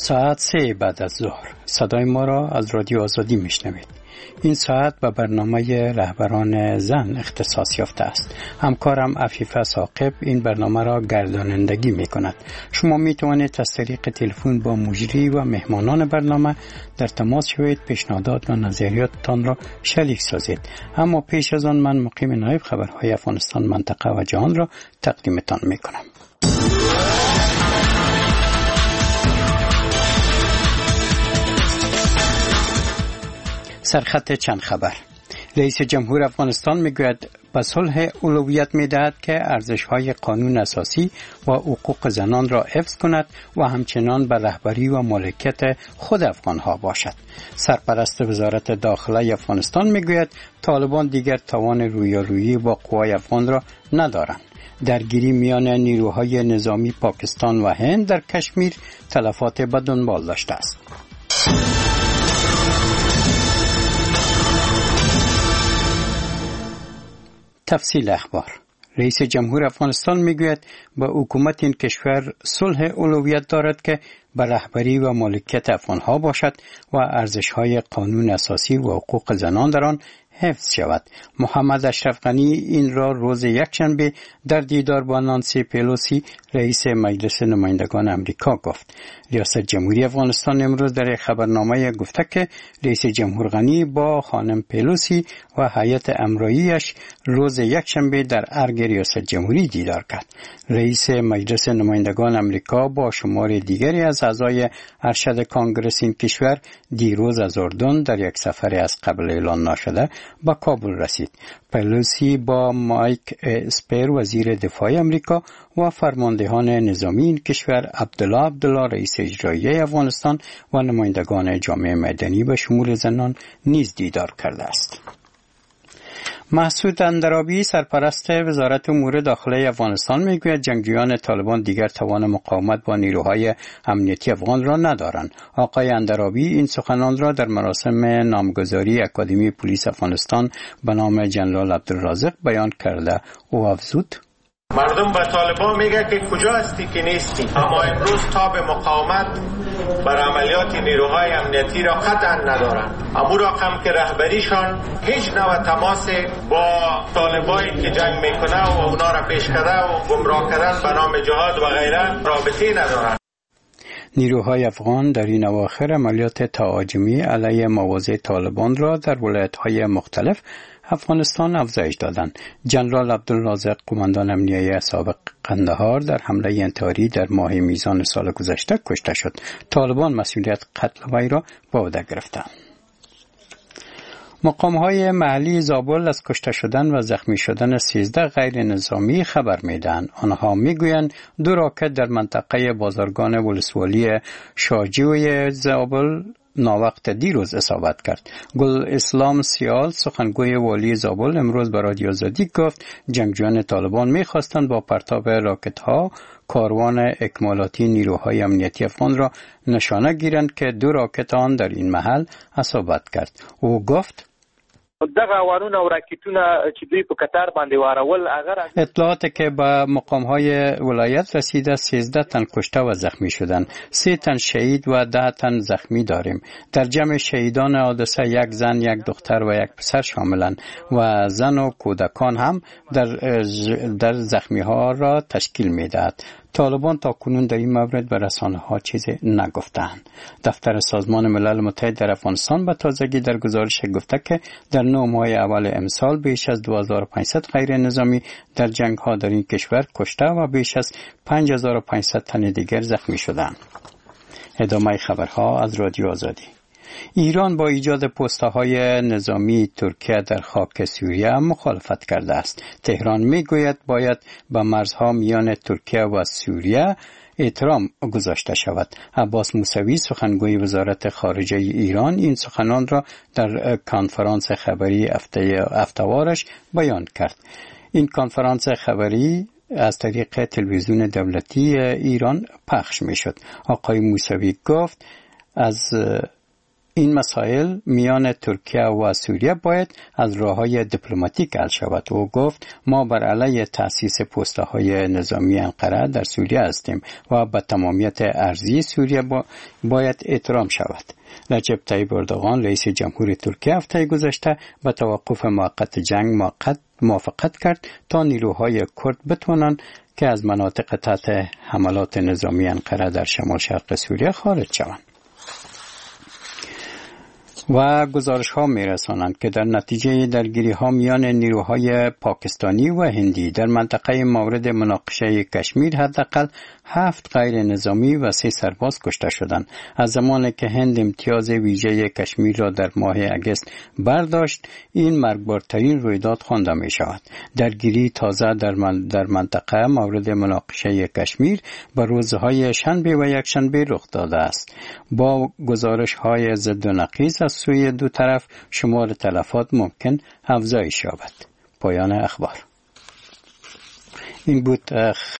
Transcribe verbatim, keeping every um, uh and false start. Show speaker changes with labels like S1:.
S1: ساعت سه بعد از ظهر صدای ما را از رادیو آزادی میشنوید. این ساعت به برنامه رهبران زن اختصاص یافته است. همکارم عفیفه ثاقب این برنامه را گردانندگی می کند. شما می توانید از طریق تلفن با مجری و مهمانان برنامه در تماس شوید، پیشنهادات و نظریاتتان را شریک سازید. اما پیش از آن من مقیم نایب خبرهای افغانستان، منطقه و جهان را تقدیمتان می کنم. سرخط چند خبر. رئیس جمهور افغانستان میگوید به صلح اولویت میدهد که ارزش‌های قانون اساسی و حقوق زنان را حفظ کند و همچنان به رهبری و مالکیت خود افغان‌ها باشد. سرپرست وزارت داخله افغانستان میگوید طالبان دیگر توان رویارویی با قوای افغان را ندارند. درگیری میان نیروهای نظامی پاکستان و هند در کشمیر تلفات به دنبال داشته است. تفصیل اخبار. رئیس جمهور افغانستان میگوید با حکومت این کشور صلح اولویت دارد که به رهبری و مالکیت افغانها باشد و ارزش‌های قانون اساسی و حقوق زنان در آن حفظ شود. محمد اشرف غنی این را روز یکشنبه در دیدار با نانسی پلوسی رئیس مجلس نمایندگان امریکا گفت. ریاست جمهوری افغانستان امروز در یک خبرنامه گفته که رئیس جمهور غنی با خانم پلوسی و هیئت امراییش روز یکشنبه در ارگ ریاست جمهوری دیدار کرد. رئیس مجلس نمایندگان امریکا با شمار دیگری از اعضای ارشد کانگرس این کشور دیروز از اردن در یک سفر از قبل اعلان نشده به کابل رسید. پلوسی با مایک اسپر وزیر دفاع امریکا و فرماندهان نظامی این کشور، عبدالله عبدالله رئیس اجرایی افغانستان و نمایندگان جامعه مدنی به شمول زنان نیز دیدار کرده است. محسود اندرابی سرپرست وزارت امور داخله افغانستان میگوید جنگجویان طالبان دیگر توان مقاومت با نیروهای امنیتی افغان را ندارند. آقای اندرابی این سخنان را در مراسم نامگذاری اکادمی پلیس افغانستان به نام جنرال عبدالرازق بیان کرده. او افزود:
S2: مردم به طالبان میگه که کجا هستی که نیستی، اما امروز تاب مقاومت بر عملیات نیروهای امنیتی را قطعا ندارند. امو رقم که رهبریشان هیچ نوع تماس با طالبانی که جنگ میکنه و اونا را پیش کرده و گمراه کردن به نام جهاد و غیره رابطه ندارند.
S1: نیروهای افغان در این اواخر عملیات تهاجمی علیه مواضع طالبان را در ولایت‌های مختلف افغانستان افزایش دادند. جنرال عبدالرازق قماندان امنیتی سابق قندهار در حمله انتحاری در ماه میزان سال گذشته کشته شد. طالبان مسئولیت قتل وی را به عهده گرفتند. مقام‌های محلی زابل از کشته شدن و زخمی شدن سیزده غیر نظامی خبر میدن. آنها میگویند دو راکت در منطقه بازرگان ولسوالی شاجوی زابل ناوقت دیروز اصابت کرد. گل اسلام سیال سخنگوی والی زابل امروز به رادیو آزادی گفت جنگجویان طالبان می‌خواستند با پرتاب راکت‌ها کاروان اکمالاتی نیروهای امنیتی افغان را نشانه گیرند که دو راکت آن در این محل اصابت کرد. او گفت
S3: دغه وانونه او راکټونه چې دوی په قطار باندې وارول اگر
S1: اطلاعات که به مقام‌های ولایت رسیده سیزده تن کشته و زخمی شدند. سه تن شهید و ده تن زخمی داریم. در جمع شهیدان حادثه یک زن، یک دختر و یک پسر شاملند و زن و کودکان هم در در زخمی‌ها را تشکیل می‌دهد. طالبان تا کنون در این مورد به رسانه‌ها چیزی نگفتند. دفتر سازمان ملل متحد در افغانستان به تازگی در گزارش گفته که در نه ماه اول امسال بیش از دو هزار و پانصد غیر نظامی در جنگ‌ها در این کشور کشته و بیش از پنج هزار و پانصد تن دیگر زخمی شدند. ادامه خبرها از رادیو آزادی. ایران با ایجاد پست‌های نظامی ترکیه در خاک سوریه مخالفت کرده است. تهران میگوید باید به مرزها میان ترکیه و سوریه احترام گذاشته شود. عباس موسوی سخنگوی وزارت خارجه ایران این سخنان را در کنفرانس خبری هفته‌وارش بیان کرد. این کنفرانس خبری از طریق تلویزیون دولتی ایران پخش می شد. آقای موسوی گفت از این مسائل میان ترکیه و سوریه باید از راه‌های دیپلماتیک حل شود. او گفت ما بر علیه تأسیس پست‌های نظامی انقره در سوریه هستیم و به تمامیت ارضی سوریه با باید احترام شود. رجب طیب اردوغان رئیس جمهور ترکیه هفته گذشته به توقف موقت جنگ موقت موافقت کرد تا نیروهای کرد بتوانند که از مناطق تحت حملات نظامی انقره در شمال شرق سوریه خارج شوند. و گزارش ها می رسانند که در نتیجه درگیری ها میان نیروهای پاکستانی و هندی در منطقه مورد مناقشه کشمیر حداقل هفت غیر نظامی و سه سرباز کشته شدند. از زمانی که هند امتیاز ویژه کشمیر را در ماه اگست برداشت، این مرگبارترین رویداد خوانده می شود. درگیری تازه در, من در منطقه مورد مناقشه کشمیر به روزهای شنبه و یکشنبه رخ داده است. با گزارش های ضد و نقیض از سوی دو طرف شمار تلفات ممکن افزایش یابد. پایان اخبار. این بود